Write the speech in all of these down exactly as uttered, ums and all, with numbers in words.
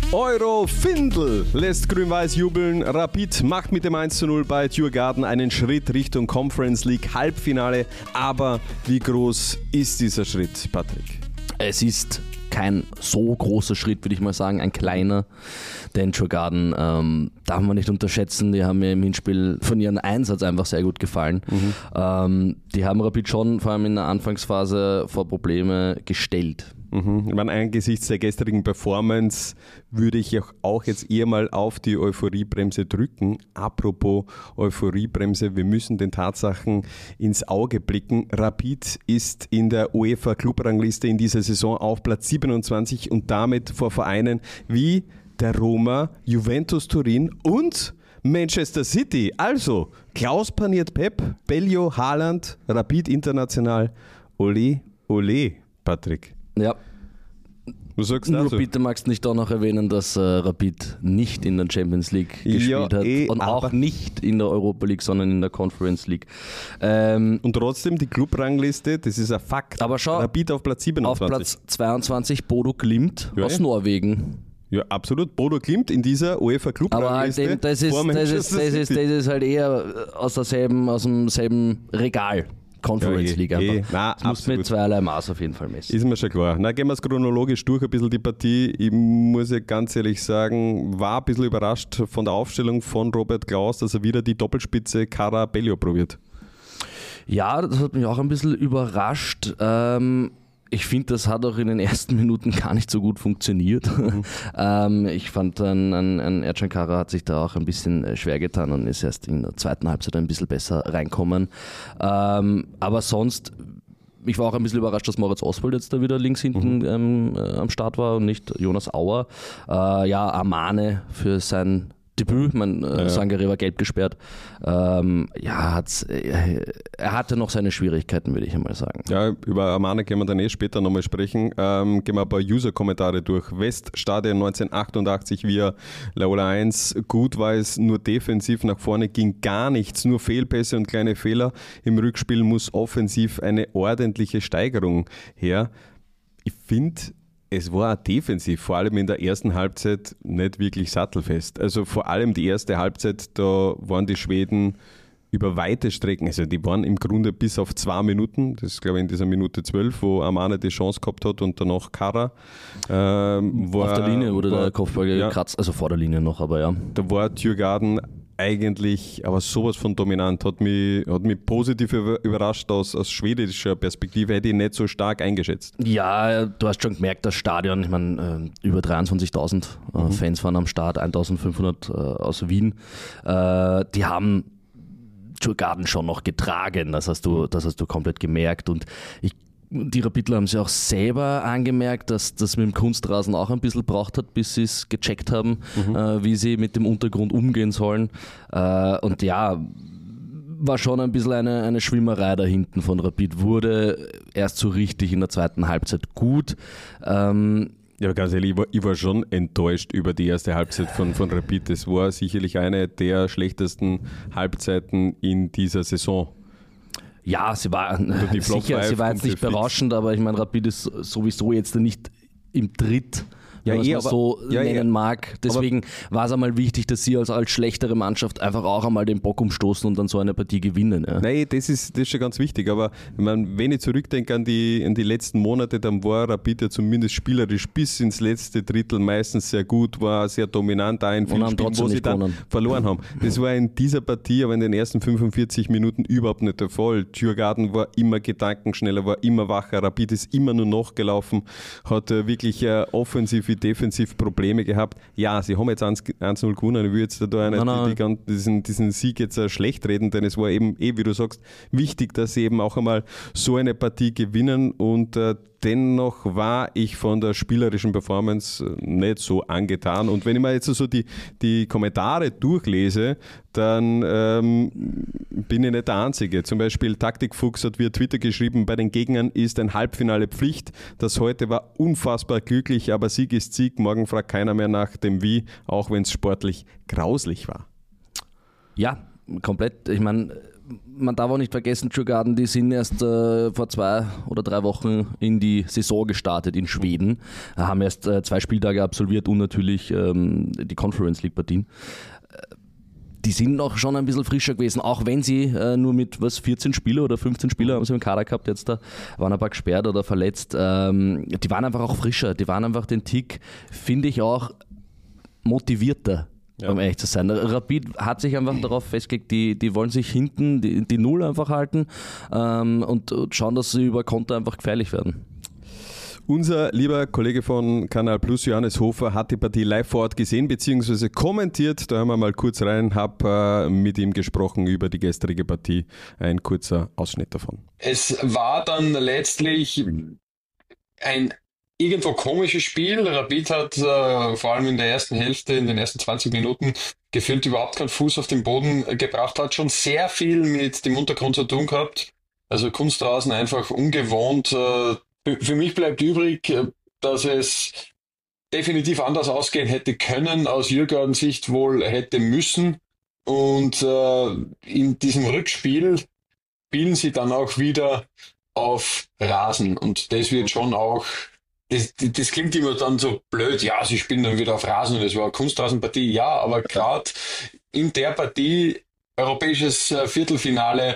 Euro-Findel lässt Grün-Weiß jubeln. Rapid macht mit dem eins zu null bei Djurgården einen Schritt Richtung Conference League Halbfinale. Aber wie groß ist dieser Schritt, Patrick? Es ist kein so großer Schritt, würde ich mal sagen, ein kleiner. Denn Djurgården ähm, darf man nicht unterschätzen. Die haben mir im Hinspiel von ihrem Einsatz einfach sehr gut gefallen. Mhm. Ähm, die haben Rapid schon vor allem in der Anfangsphase vor Probleme gestellt. Mhm. Ich meine, angesichts der gestrigen Performance würde ich auch jetzt eher mal auf die Euphoriebremse drücken. Apropos Euphoriebremse, wir müssen den Tatsachen ins Auge blicken. Rapid ist in der UEFA Clubrangliste in dieser Saison auf Platz siebenundzwanzig und damit vor Vereinen wie der Roma, Juventus Turin und Manchester City. Also, Klaus paniert Pep, Bellio, Haaland, Rapid international. Ole, ole, Patrick. Ja. Was sagst du Nur dazu? bitte magst du nicht auch noch erwähnen, dass äh, Rapid nicht in der Champions League gespielt Ja, hat eh, und auch nicht in der Europa League, sondern in der Conference League. Ähm, Und trotzdem die Clubrangliste, das ist ein Fakt. Aber schau, Rapid auf Platz siebenundzwanzig. Auf Platz zweiundzwanzig Bodo Glimt Ja, aus ja. Norwegen. Ja, absolut. Bodo Glimt in dieser UEFA Aber halt Clubrangliste. dem, das, ist, vor das, ist, Manchester das, ist, City. das ist halt eher aus, derselben, aus demselben Regal. Conference Ja, eh, League einfach. eh. Nein, das muss mit zweierlei Maß auf jeden Fall messen. Ist mir schon klar. Na, gehen wir es chronologisch durch, ein bisschen die Partie. Ich muss ja ganz ehrlich sagen, war ein bisschen überrascht von der Aufstellung von Robert Klaus, dass er wieder die Doppelspitze Cara Bellio probiert. Ja, das hat mich auch ein bisschen überrascht. Ähm, ich finde, das hat auch in den ersten Minuten gar nicht so gut funktioniert. Mhm. ähm, ich fand, ein, ein, ein Ercan Kara hat sich da auch ein bisschen schwer getan und ist erst in der zweiten Halbzeit ein bisschen besser reinkommen. Ähm, aber sonst, ich war auch ein bisschen überrascht, dass Moritz Oswald jetzt da wieder links hinten mhm. ähm, äh, am Start war und nicht Jonas Auer. Äh, ja, Amane für sein Debüt, mein äh, ja. Sangare war gelb gesperrt. Ähm, ja, hat's, äh, er hatte noch seine Schwierigkeiten, würde ich einmal sagen. Ja, über Amane können wir dann eh später nochmal sprechen. Ähm, gehen wir ein paar User-Kommentare durch. Weststadion neunzehnhundertachtundachtzig via Laola eins. Gut war es, nur defensiv nach vorne ging gar nichts, nur Fehlpässe und kleine Fehler. Im Rückspiel muss offensiv eine ordentliche Steigerung her. Ich finde, es war auch defensiv, vor allem in der ersten Halbzeit, nicht wirklich sattelfest. Also vor allem die erste Halbzeit, da waren die Schweden über weite Strecken, also die waren im Grunde bis auf zwei Minuten, das ist glaube ich in dieser Minute zwölf, wo Amane die Chance gehabt hat und danach Kara. Ähm, war, auf der Linie wurde war, der Kopfball ja, gekratzt, also vor der Linie noch, aber ja. Da war Djurgården eigentlich, aber sowas von dominant, hat mich, hat mich positiv überrascht aus, aus schwedischer Perspektive, hätte ich nicht so stark eingeschätzt. Ja, du hast schon gemerkt, das Stadion, ich meine, äh, über dreiundzwanzigtausend äh, mhm. Fans waren am Start, eintausendfünfhundert äh, aus Wien, äh, die haben Djurgården schon noch getragen, das hast du, das hast du komplett gemerkt und ich Die Rapidler haben sie auch selber angemerkt, dass das mit dem Kunstrasen auch ein bisschen braucht hat, bis sie es gecheckt haben, mhm. äh, wie sie mit dem Untergrund umgehen sollen. Äh, und ja, war schon ein bisschen eine, eine Schwimmerei da hinten von Rapid. Wurde erst so richtig in der zweiten Halbzeit gut. Ähm, Ja, ganz ehrlich, ich war, ich war schon enttäuscht über die erste Halbzeit von, von Rapid. Das war sicherlich eine der schlechtesten Halbzeiten in dieser Saison. Ja, sie war sicher, sie war jetzt nicht berauschend, aber ich meine, Rapid ist sowieso jetzt nicht im Tritt, ja, wenn man eh, es aber, so ja, nennen eh, mag. Deswegen war es einmal wichtig, dass sie als, als schlechtere Mannschaft einfach auch einmal den Bock umstoßen und dann so eine Partie gewinnen. Ja. Nein, das ist, das ist schon ganz wichtig, aber ich meine, wenn ich zurückdenke an die, an die letzten Monate, dann war Rapid ja zumindest spielerisch bis ins letzte Drittel meistens sehr gut, war sehr dominant auch in vielen Spielen, wo sie dann gewonnen. verloren haben. Das war in dieser Partie, aber in den ersten fünfundvierzig Minuten überhaupt nicht der Fall. Djurgården war immer gedankenschneller, war immer wacher, Rapid ist immer nur nachgelaufen, hat wirklich äh, offensiv wie defensiv Probleme gehabt. Ja, sie haben jetzt eins null gewonnen, ich will jetzt da nicht nein, nein. Die, die, diesen, diesen Sieg jetzt äh, schlecht reden, denn es war eben, eh, wie du sagst, wichtig, dass sie eben auch einmal so eine Partie gewinnen und äh, dennoch war ich von der spielerischen Performance nicht so angetan. Und wenn ich mir jetzt so die, die Kommentare durchlese, dann ähm, bin ich nicht der Einzige. Zum Beispiel Taktikfuchs hat via Twitter geschrieben, bei den Gegnern ist ein Halbfinale Pflicht. Das heute war unfassbar glücklich, aber Sieg ist Sieg. Morgen fragt keiner mehr nach dem Wie, auch wenn es sportlich grauslich war. Ja, komplett. Ich meine, man darf auch nicht vergessen, Djurgården, die sind erst äh, vor zwei oder drei Wochen in die Saison gestartet in Schweden, haben erst äh, zwei Spieltage absolviert und natürlich ähm, die Conference League Partien. Die sind noch schon ein bisschen frischer gewesen, auch wenn sie äh, nur mit was vierzehn Spieler oder fünfzehn Spieler haben sie im Kader gehabt, jetzt da waren ein paar gesperrt oder verletzt. Ähm, die waren einfach auch frischer, die waren einfach den Tick, finde ich auch motivierter. Ja. Um ehrlich zu sein. Rapid hat sich einfach darauf festgelegt, die, die wollen sich hinten die, die Null einfach halten ähm, und, und schauen, dass sie über Konter einfach gefährlich werden. Unser lieber Kollege von Kanal Plus, Johannes Hofer, hat die Partie live vor Ort gesehen bzw. kommentiert. Da hören wir mal kurz rein, habe äh, mit ihm gesprochen über die gestrige Partie. Ein kurzer Ausschnitt davon. Es war dann letztlich ein irgendwo komisches Spiel. Rapid hat äh, vor allem in der ersten Hälfte, in den ersten zwanzig Minuten gefühlt überhaupt keinen Fuß auf den Boden gebracht, hat schon sehr viel mit dem Untergrund zu tun gehabt. Also Kunstrasen einfach ungewohnt. Äh, für mich bleibt übrig, dass es definitiv anders ausgehen hätte können, aus Djurgårdens Sicht wohl hätte müssen. Und äh, in diesem Rückspiel spielen sie dann auch wieder auf Rasen. Und das wird schon auch Das, das klingt immer dann so blöd, ja, sie spielen dann wieder auf Rasen und es war eine Kunstrasenpartie, ja, aber gerade in der Partie, europäisches Viertelfinale,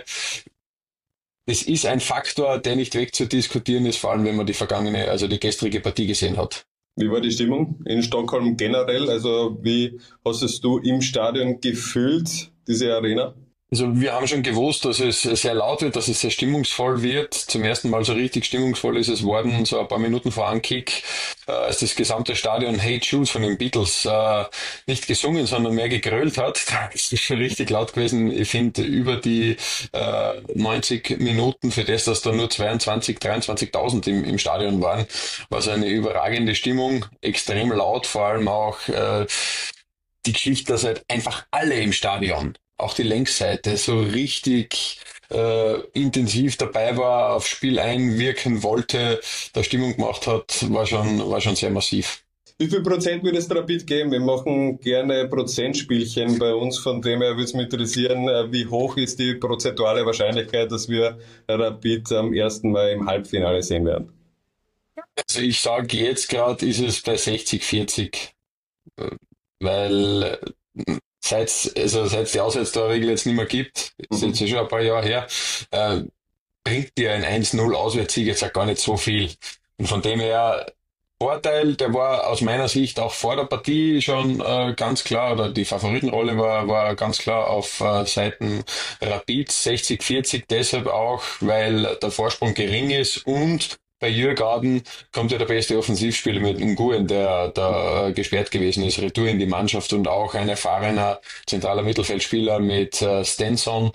das ist ein Faktor, der nicht wegzudiskutieren ist, vor allem wenn man die vergangene, also die gestrige Partie gesehen hat. Wie war die Stimmung in Stockholm generell? Also wie hast es du im Stadion gefühlt, diese Arena? Also wir haben schon gewusst, dass es sehr laut wird, dass es sehr stimmungsvoll wird. Zum ersten Mal so richtig stimmungsvoll ist es worden, so ein paar Minuten vor Ankick, äh, als das gesamte Stadion Hey Jude von den Beatles äh, nicht gesungen, sondern mehr gegrölt hat. Das ist schon richtig laut gewesen. Ich finde, über die äh, neunzig Minuten, für das, dass da nur zweiundzwanzig, dreiundzwanzigtausend im, im Stadion waren, war es eine überragende Stimmung, extrem laut, vor allem auch äh, die Geschichte, dass halt einfach alle im Stadion, auch die Längsseite, so richtig äh, intensiv dabei war, aufs Spiel einwirken wollte, da Stimmung gemacht hat, war schon, war schon sehr massiv. Wie viel Prozent würde es Rapid geben? Wir machen gerne Prozentspielchen bei uns, von dem her würde es mich interessieren, wie hoch ist die prozentuale Wahrscheinlichkeit, dass wir Rapid am ersten Mal im Halbfinale sehen werden? Also ich sage jetzt gerade ist es bei sechzig vierzig, weil Seit also seit es die Auswärtstorregel jetzt nicht mehr gibt, ist jetzt schon ein paar Jahre her, äh, bringt dir ein eins null Auswärtssieg jetzt auch gar nicht so viel. Und von dem her, Vorteil, der war aus meiner Sicht auch vor der Partie schon äh, ganz klar, oder die Favoritenrolle war, war ganz klar auf äh, Seiten Rapid, sechzig vierzig, deshalb auch, weil der Vorsprung gering ist und bei Djurgården kommt ja der beste Offensivspieler mit Nguyen, der da gesperrt gewesen ist, retour in die Mannschaft und auch ein erfahrener zentraler Mittelfeldspieler mit äh, Stenson.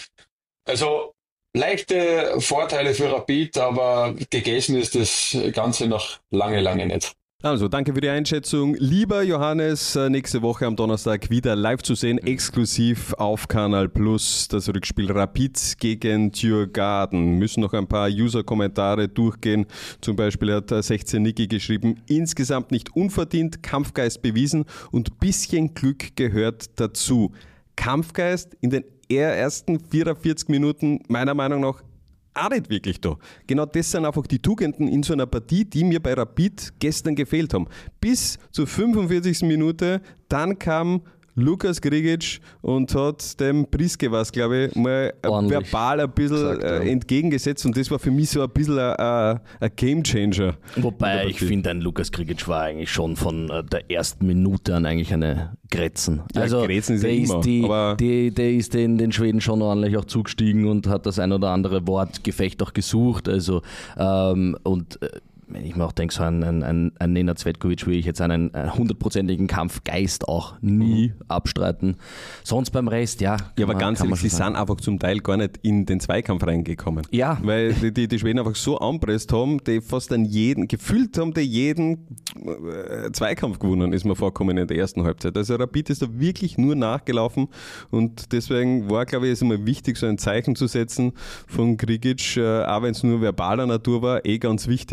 Also leichte Vorteile für Rapid, aber gegessen ist das Ganze noch lange, lange nicht. Also, danke für die Einschätzung. Lieber Johannes, nächste Woche am Donnerstag wieder live zu sehen, exklusiv auf Kanal Plus, das Rückspiel Rapid gegen Djurgården. Müssen noch ein paar User-Kommentare durchgehen. Zum Beispiel hat sechzehn Niki geschrieben, insgesamt nicht unverdient, Kampfgeist bewiesen und bisschen Glück gehört dazu. Kampfgeist in den ersten vierundvierzig Minuten meiner Meinung nach auch nicht wirklich da. Genau das sind einfach die Tugenden in so einer Partie, die mir bei Rapid gestern gefehlt haben. Bis zur fünfundvierzigsten Minute, dann kam Lukas Grigic und hat dem Priske was, glaube ich, mal Ordentlich verbal ein bisschen gesagt, ja. entgegengesetzt und das war für mich so ein bisschen ein, ein Gamechanger. Wobei ich finde, ein Lukas Grigic war eigentlich schon von der ersten Minute an eigentlich eine Grätzen. Ja, also Grätzen ist der, ja ist immer, die, aber die, der ist den, den Schweden schon ordentlich auch zugestiegen und hat das ein oder andere Wortgefecht auch gesucht. Also ähm, und wenn ich mir auch denke, so ein, ein, ein Nenad Cvetkovic will ich jetzt einen hundertprozentigen Kampfgeist auch nie mhm. abstreiten. Sonst beim Rest, ja. Ja, aber man, ganz ehrlich, sie sind einfach zum Teil gar nicht in den Zweikampf reingekommen. Ja. Weil die, die, die Schweden einfach so anpresst haben, die fast an jeden, gefühlt haben die jeden äh, Zweikampf gewonnen, ist mir vorkommen in der ersten Halbzeit. Also Rapid ist da wirklich nur nachgelaufen und deswegen war, glaube ich, es immer wichtig, so ein Zeichen zu setzen von Grigic, äh, auch wenn es nur verbaler Natur war, eh ganz wichtig, weil es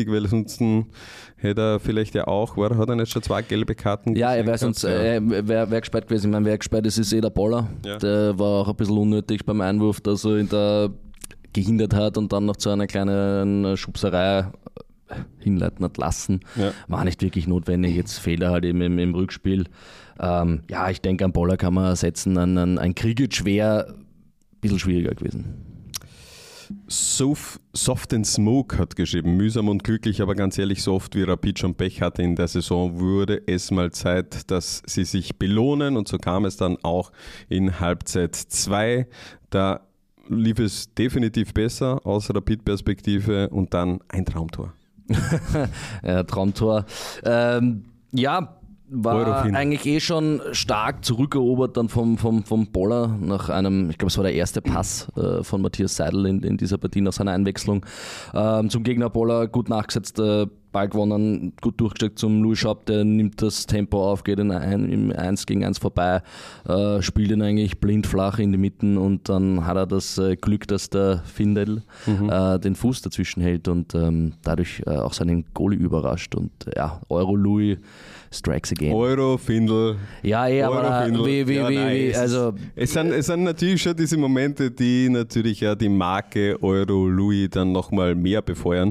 Ansonsten hätte er vielleicht ja auch, war, hat er nicht schon zwei gelbe Karten? Ja, er wäre sonst, äh, wär, wär gesperrt gewesen. Ich meine, wer gesperrt ist, ist eh der Boller. Ja. Der war auch ein bisschen unnötig beim Einwurf, dass er ihn da gehindert hat und dann noch zu einer kleinen Schubserei hinleiten hat lassen. Ja. War nicht wirklich notwendig. Jetzt fehlt er halt eben im, im Rückspiel. Ähm, ja, ich denke, an Boller kann man ersetzen. An, an, an Krigic wäre ein bisschen schwieriger gewesen. Sof, Soft and Smoke hat geschrieben, mühsam und glücklich, aber ganz ehrlich, so oft wie Rapid schon Pech hatte in der Saison, wurde es mal Zeit, dass sie sich belohnen, und so kam es dann auch in Halbzeit zwei. Da lief es definitiv besser aus Rapid-Perspektive und dann ein Traumtor. ja, Traumtor. Ähm, ja, war eigentlich eh schon stark zurückerobert dann vom, vom, vom Boller nach einem, ich glaube es war der erste Pass äh, von Matthias Seidel in, in dieser Partie nach seiner Einwechslung. Ähm, zum Gegner Boller gut nachgesetzt, äh, Ball gewonnen, gut durchgesteckt zum Louis Schaub, der nimmt das Tempo auf, geht in ein, im eins gegen eins vorbei, äh, spielt ihn eigentlich blind flach in die Mitten und dann hat er das äh, Glück, dass der Findel mhm. äh, den Fuß dazwischen hält und ähm, dadurch äh, auch seinen Goalie überrascht und ja, Euro Louis strikes again. Euro, Findel. Ja, eh, aber Findel. wie, wie, ja, wie, nein, wie, also. Es sind, es sind natürlich schon diese Momente, die natürlich ja die Marke Euro Louis dann nochmal mehr befeuern.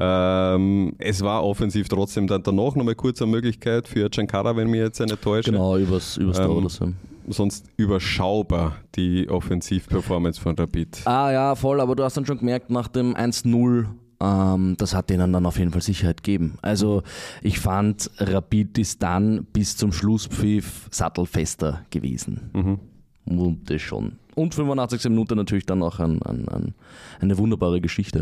Ähm, es war offensiv trotzdem dann danach nochmal kurz eine Möglichkeit für Giancarlo, wenn mich jetzt nicht täusche. Genau, übers, übers ähm, Tor oder so. Sonst überschaubar die Offensivperformance von Rapid. Ah ja, voll, aber du hast dann schon gemerkt, nach dem eins null, Ähm, das hat denen dann auf jeden Fall Sicherheit gegeben. Also ich fand, Rapid ist dann bis zum Schlusspfiff sattelfester gewesen. Mhm. Und das schon. Und fünfundachtzigste Minute natürlich dann auch ein, ein, ein, eine wunderbare Geschichte.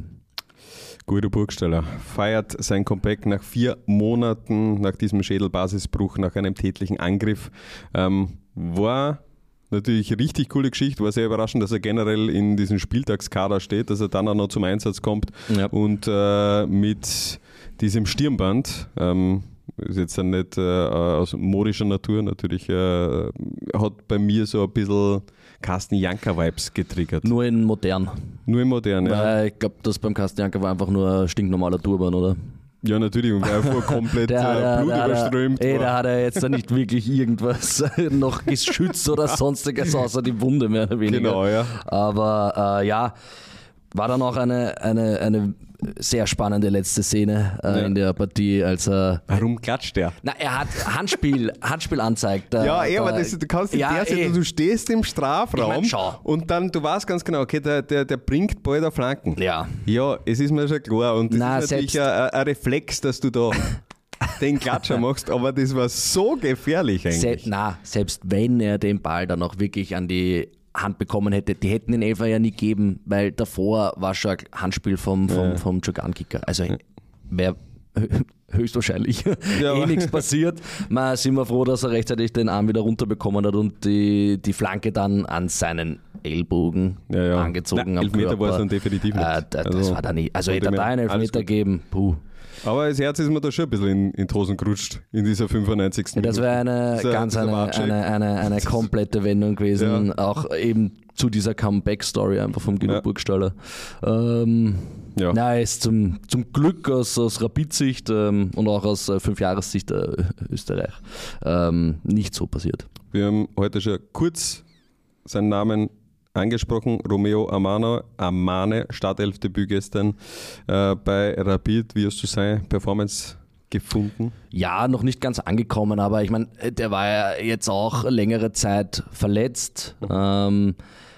Guido Burgstaller feiert sein Comeback nach vier Monaten, nach diesem Schädelbasisbruch, nach einem tätlichen Angriff. Ähm, war natürlich eine richtig coole Geschichte, war sehr überraschend, dass er generell in diesem Spieltagskader steht, dass er dann auch noch zum Einsatz kommt ja. und äh, mit diesem Stirnband, ähm, ist jetzt dann nicht äh, aus modischer Natur, natürlich äh, hat bei mir so ein bisschen Carsten Janka-Vibes getriggert. Nur in modern. Nur in modern, ja. Weil ich glaube, das beim Carsten Janka war einfach nur ein stinknormaler Turban, oder? Ja, natürlich, und einfach komplett der, der, Blut der, überströmt. Ey, da hat er jetzt nicht wirklich irgendwas noch geschützt oder sonstiges, außer die Wunde mehr oder weniger. Genau, ja. Aber äh, ja, war dann auch eine, eine, eine sehr spannende letzte Szene äh, ja. in der Partie, als er... Warum klatscht der? Na, er hat Handspiel, Handspiel anzeigt. Äh, ja, eh, aber das, du kannst nicht ja, der sein, du stehst im Strafraum ich mein, und dann, du weißt ganz genau, okay, der, der, der bringt bald auf Flanken. Ja. Ja, es ist mir schon klar und das Na, ist natürlich ein, ein Reflex, dass du da den Klatscher machst, aber das war so gefährlich eigentlich. Se- na, selbst wenn er den Ball dann auch wirklich an die Hand bekommen hätte, die hätten den Elfer ja nie gegeben, weil davor war schon ein Handspiel vom, vom, ja. vom Jogan-Kicker. Also wäre höchstwahrscheinlich ja, eh nichts passiert. Man sind wir froh, dass er rechtzeitig den Arm wieder runterbekommen hat und die, die Flanke dann an seinen Ellbogen ja, ja. angezogen. Na, Elfmeter war es dann definitiv nicht. Äh, das also, war da nicht. Also hätte er da einen Elfmeter gegeben, puh. Aber das Herz ist mir da schon ein bisschen in, in die Hosen gerutscht in dieser fünfundneunzigsten Das wäre eine so, ganz eine, eine, eine, eine komplette Wendung gewesen, ja. auch eben zu dieser Comeback-Story einfach vom Guido ja. Burgstaller. Ähm, ja. Nein, ist zum, zum Glück aus, aus Rapid-Sicht ähm, und auch aus äh, Fünfjahressicht äh, Österreich ähm, nicht so passiert. Wir haben heute schon kurz seinen Namen angesprochen, Romeo Amano, Amane, Startelfdebüt gestern äh, bei Rapid. Wie hast du seine Performance gefunden? Ja, noch nicht ganz angekommen, aber ich meine, der war ja jetzt auch längere Zeit verletzt, ähm,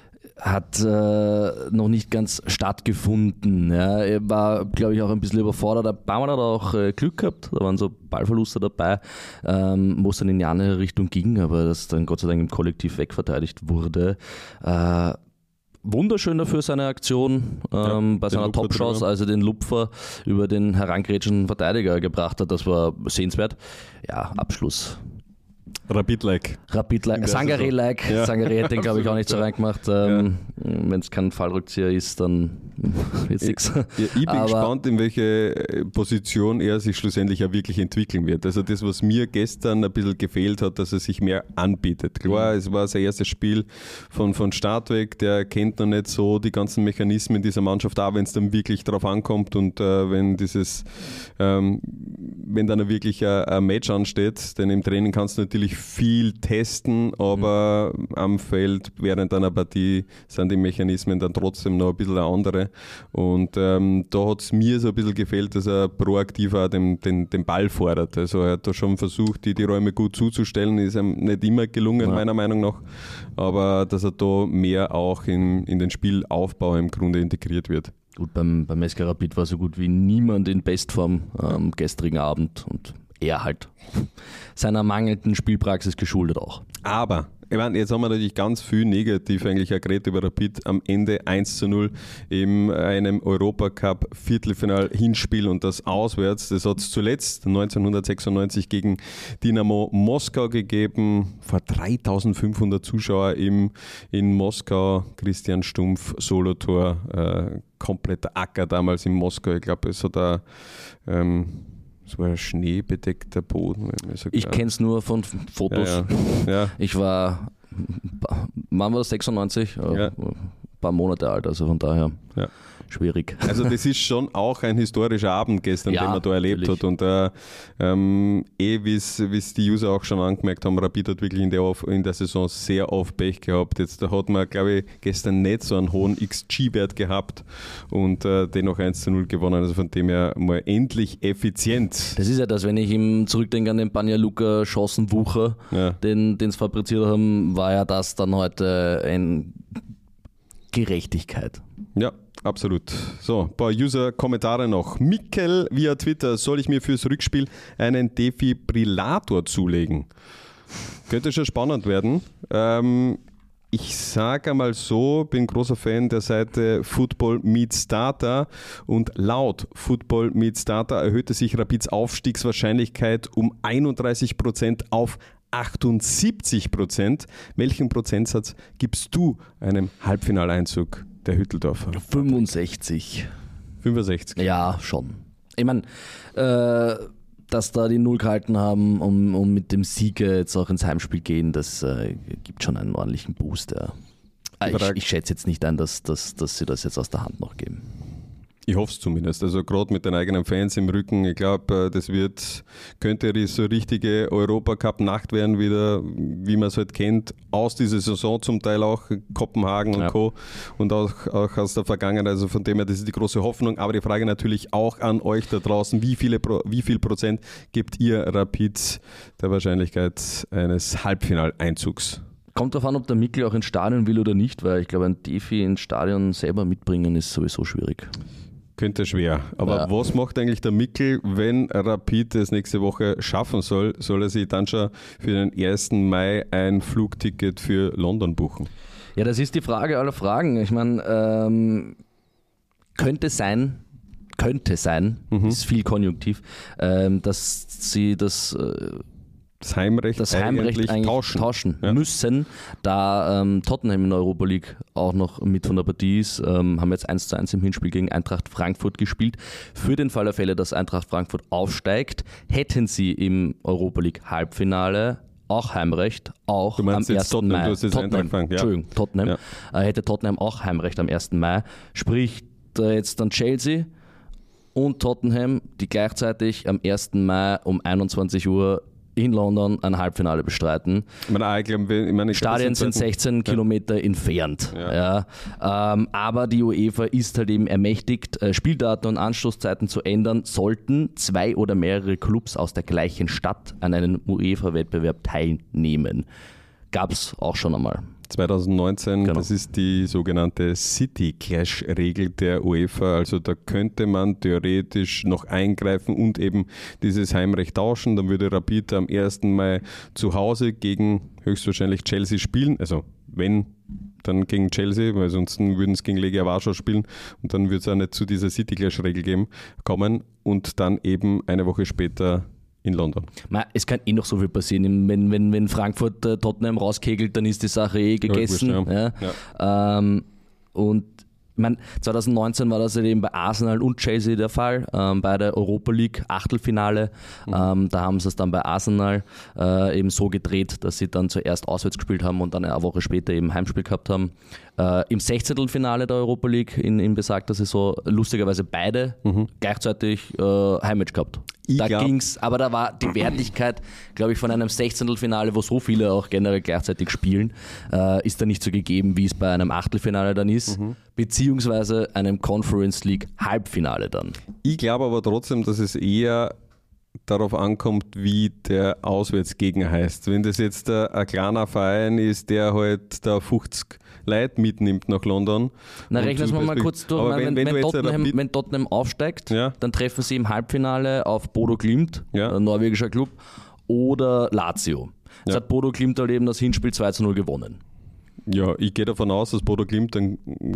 hat äh, noch nicht ganz stattgefunden. Ja. Er war, glaube ich, auch ein bisschen überfordert. Ein paar Mal hat er auch äh, Glück gehabt, da waren so Ballverluste dabei, ähm, wo es dann in die andere Richtung ging, aber das dann Gott sei Dank im Kollektiv wegverteidigt wurde. Äh, wunderschön dafür seine Aktion ähm, ja, bei seiner Top-Chance, als er den Lupfer über den herangrätschenden Verteidiger gebracht hat. Das war sehenswert. Ja, Abschluss. Rapid-like. Rapid-like, Sangaré-like. Ja. Sangaré hätte den, glaube ich, auch nicht so reingemacht. Ähm, ja. Wenn es kein Fallrückzieher ist, dann wird es nichts. Ja, ich bin Aber gespannt, in welche Position er sich schlussendlich auch wirklich entwickeln wird. Also das, was mir gestern ein bisschen gefehlt hat, dass er sich mehr anbietet. Klar, es war sein erstes Spiel von, von Start weg, der kennt noch nicht so die ganzen Mechanismen dieser Mannschaft, auch wenn es dann wirklich drauf ankommt und äh, wenn dieses, ähm, wenn dann wirklich ein, ein Match ansteht, denn im Training kannst du natürlich viel testen, aber mhm. am Feld während einer Partie sind die Mechanismen dann trotzdem noch ein bisschen andere und ähm, da hat es mir so ein bisschen gefehlt, dass er proaktiver den, den, den Ball fordert. Also er hat da schon versucht, die, die Räume gut zuzustellen, ist ihm nicht immer gelungen, ja. meiner Meinung nach, aber dass er da mehr auch in, in den Spielaufbau im Grunde integriert wird. Gut, beim, beim S K Rapid war so gut wie niemand in Bestform am gestrigen Abend und er halt seiner mangelnden Spielpraxis geschuldet auch. Aber, ich meine, jetzt haben wir natürlich ganz viel negativ eigentlich auch geredet über Rapid. Am Ende eins zu null in einem Europacup-Viertelfinal-Hinspiel und das auswärts. Das hat es zuletzt neunzehnhundertsechsundneunzig gegen Dynamo Moskau gegeben. Vor dreitausendfünfhundert Zuschauer im, in Moskau. Christian Stumpf, Solotor, äh, kompletter Acker damals in Moskau. Ich glaube, es hat da ähm, es war ein schneebedeckter Boden. Ich kenne es nur von Fotos. Ja, ja. Ja. Ich war, wann war das, sechsundneunzig? Ja. Ein paar Monate alt, also von daher ja. schwierig. Also das ist schon auch ein historischer Abend gestern, ja, den man da erlebt natürlich. hat. Und äh, ähm, eh, wie es die User auch schon angemerkt haben, Rapid hat wirklich in der, in der Saison sehr oft Pech gehabt. Jetzt da hat man, glaube ich, gestern nicht so einen hohen X G-Wert gehabt und äh, dennoch eins zu null gewonnen. Also von dem her mal endlich effizient. Das ist ja das, wenn ich ihm zurückdenke an den Banja Luka Chancenwucher, ja. den es fabriziert haben, war ja das dann heute ein Gerechtigkeit. Ja, absolut. So, ein paar User-Kommentare noch. Mikkel via Twitter, soll ich mir fürs Rückspiel einen Defibrillator zulegen? Könnte schon spannend werden. Ähm, ich sage einmal so, bin großer Fan der Seite Football Meets Data und laut Football Meets Data erhöhte sich Rapids Aufstiegswahrscheinlichkeit um einunddreißig Prozent auf achtundsiebzig Prozent. Welchen Prozentsatz gibst du einem Halbfinaleinzug der Hütteldorfer? fünfundsechzig. fünfundsechzig? Ja, schon. Ich meine, äh, dass da die Null gehalten haben und, und mit dem Sieg jetzt auch ins Heimspiel gehen, das äh, gibt schon einen ordentlichen Boost. Ja. Ich, ich schätze jetzt nicht ein, dass, dass, dass sie das jetzt aus der Hand noch geben. Ich hoffe es zumindest. Also gerade mit den eigenen Fans im Rücken, ich glaube, das wird, könnte die so richtige Europacup-Nacht werden wieder, wie man es halt kennt, aus dieser Saison zum Teil auch, Kopenhagen und ja. Co. und auch, auch aus der Vergangenheit. Also von dem her, das ist die große Hoffnung. Aber die Frage natürlich auch an euch da draußen, wie viele Pro, wie viel Prozent gebt ihr Rapid der Wahrscheinlichkeit eines Halbfinaleinzugs? Kommt darauf an, ob der Mikl auch ins Stadion will oder nicht, weil ich glaube, ein Defi ins Stadion selber mitbringen ist sowieso schwierig. Könnte schwer. Aber ja. Was macht eigentlich der Mikl, wenn Rapid es nächste Woche schaffen soll? Soll er sich dann schon für den ersten Mai ein Flugticket für London buchen? Ja, das ist die Frage aller Fragen. Ich meine, ähm, könnte sein, könnte sein, mhm. ist viel konjunktiv, ähm, dass sie das... Äh, Das Heimrecht, das Heimrecht eigentlich, eigentlich tauschen, tauschen ja. müssen, da ähm, Tottenham in der Europa League auch noch mit von der Partie ist, ähm, haben jetzt eins zu eins im Hinspiel gegen Eintracht Frankfurt gespielt. Für den Fall der Fälle, dass Eintracht Frankfurt aufsteigt, hätten sie im Europa League Halbfinale auch Heimrecht, auch am ersten Mai. Du hast jetzt Tottenham, Frank, ja. Entschuldigung, Tottenham. Ja. Äh, hätte Tottenham auch Heimrecht am ersten Mai. Sprich, äh, jetzt dann Chelsea und Tottenham, die gleichzeitig am ersten Mai um einundzwanzig Uhr in London ein Halbfinale bestreiten. Ich meine, ich glaub, ich meine, ich Stadien sind sechzehn ja. Kilometer entfernt. Ja. Ja. Ähm, aber die UEFA ist halt eben ermächtigt, äh, Spieldaten und Anstoßzeiten zu ändern, sollten zwei oder mehrere Clubs aus der gleichen Stadt an einem UEFA-Wettbewerb teilnehmen. Gab es auch schon einmal. zwanzig neunzehn, genau. Das ist die sogenannte City Clash-Regel der UEFA. Also da könnte man theoretisch noch eingreifen und eben dieses Heimrecht tauschen. Dann würde Rapid am ersten Mai zu Hause gegen höchstwahrscheinlich Chelsea spielen. Also wenn, dann gegen Chelsea, weil sonst würden es gegen Legia Warschau spielen und dann würde es auch nicht zu dieser City Clash-Regel geben, kommen und dann eben eine Woche später in London. Es kann eh noch so viel passieren. Wenn, wenn, wenn Frankfurt äh, Tottenham rauskegelt, dann ist die Sache eh gegessen. Ja, ja. Ja. Ähm, und ich meine, zwanzig neunzehn war das eben bei Arsenal und Chelsea der Fall, ähm, bei der Europa League Achtelfinale. Mhm. Ähm, da haben sie es dann bei Arsenal äh, eben so gedreht, dass sie dann zuerst auswärts gespielt haben und dann eine Woche später eben Heimspiel gehabt haben. Äh, Im Sechzehntelfinale der Europa League in, in besagter Saison lustigerweise beide mhm. gleichzeitig äh, Heimmatch gehabt. Ich da glaub, ging's, aber da war die Wertigkeit, glaube ich, von einem Sechzehntelfinale, wo so viele auch generell gleichzeitig spielen, äh, ist da nicht so gegeben, wie es bei einem Achtelfinale dann ist, mhm. beziehungsweise einem Conference League Halbfinale dann. Ich glaube aber trotzdem, dass es eher darauf ankommt, wie der Auswärtsgegner heißt. Wenn das jetzt ein, ein kleiner Verein ist, der halt da fünfzig Leute mitnimmt nach London. Na, rechnen wir mal kurz durch. Aber wenn, wenn, wenn, wenn, Tottenham, Rapid- wenn Tottenham aufsteigt, ja. dann treffen sie im Halbfinale auf Bodo Glimt, ja. ein norwegischer Club, oder Lazio. Jetzt ja. hat Bodo Glimt halt eben das Hinspiel zwei zu null gewonnen. Ja, ich gehe davon aus, dass Bodo Glimt dann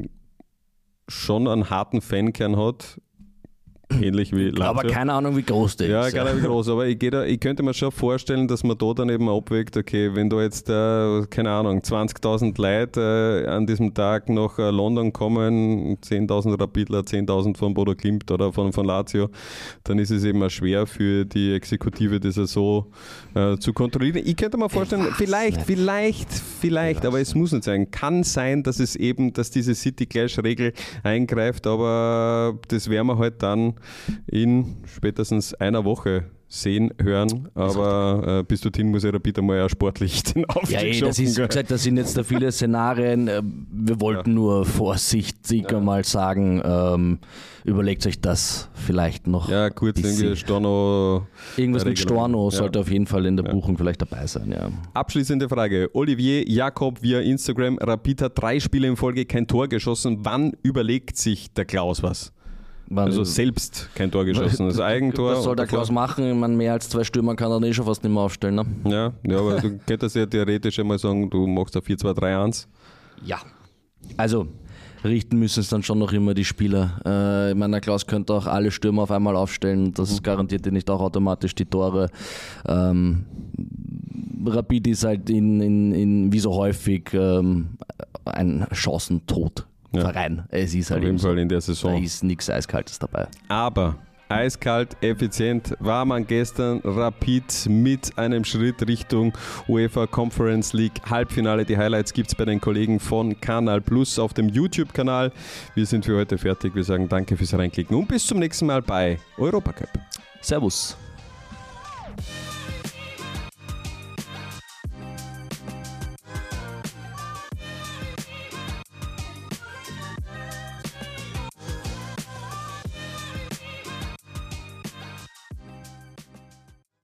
schon einen harten Fankern hat. Ähnlich wie Lazio. Aber keine Ahnung, wie groß der ja, ist. Ja, keine Ahnung, wie groß. Aber ich, da, ich könnte mir schon vorstellen, dass man da dann eben abwägt, okay, wenn da jetzt, äh, keine Ahnung, zwanzigtausend Leute äh, an diesem Tag nach äh, London kommen, zehntausend Rapidler, zehntausend von Bodo Glimt oder von, von Lazio, dann ist es eben auch schwer für die Exekutive, das so äh, zu kontrollieren. Ich könnte mir vorstellen, Was? vielleicht, nicht. vielleicht, vielleicht, aber es muss nicht sein. Kann sein, dass es eben, dass diese City-Clash-Regel eingreift, aber das werden wir halt dann in spätestens einer Woche sehen, hören, aber äh, bis dorthin muss ja Rapid einmal ja sportlich den Aufstieg Ja, ey, das ist gesagt, das sind jetzt da viele Szenarien. Wir wollten ja. nur vorsichtig ja. mal sagen, ähm, überlegt euch das vielleicht noch. Ja, kurz irgendwie Storno. Irgendwas mit Storno ja. sollte auf jeden Fall in der ja. Buchung vielleicht dabei sein. Ja. Abschließende Frage. Olivier Jakob via Instagram. Rapid hat drei Spiele in Folge kein Tor geschossen. Wann überlegt sich der Klaus was? Also selbst kein Tor geschossen, das Eigentor. Was soll der Klaus machen? Ich meine, mehr als zwei Stürmer kann er eh schon fast nicht mehr aufstellen. Ne? Ja, ja, aber du könntest ja theoretisch einmal sagen, du machst ein vier zwei drei eins. Ja, also richten müssen es dann schon noch immer die Spieler. Äh, ich meine, der Klaus könnte auch alle Stürmer auf einmal aufstellen, das mhm. garantiert dir nicht auch automatisch die Tore. Ähm, Rapid ist halt in, in, in wie so häufig ähm, ein Chancentod. Ja. Verein. Es ist halt auf jeden Fall in der Saison. Da ist nichts Eiskaltes dabei. Aber eiskalt, effizient war man gestern Rapid mit einem Schritt Richtung UEFA Conference League Halbfinale. Die Highlights gibt es bei den Kollegen von Kanal Plus auf dem YouTube-Kanal. Wir sind für heute fertig. Wir sagen danke fürs Reinklicken und bis zum nächsten Mal bei Europacup. Servus.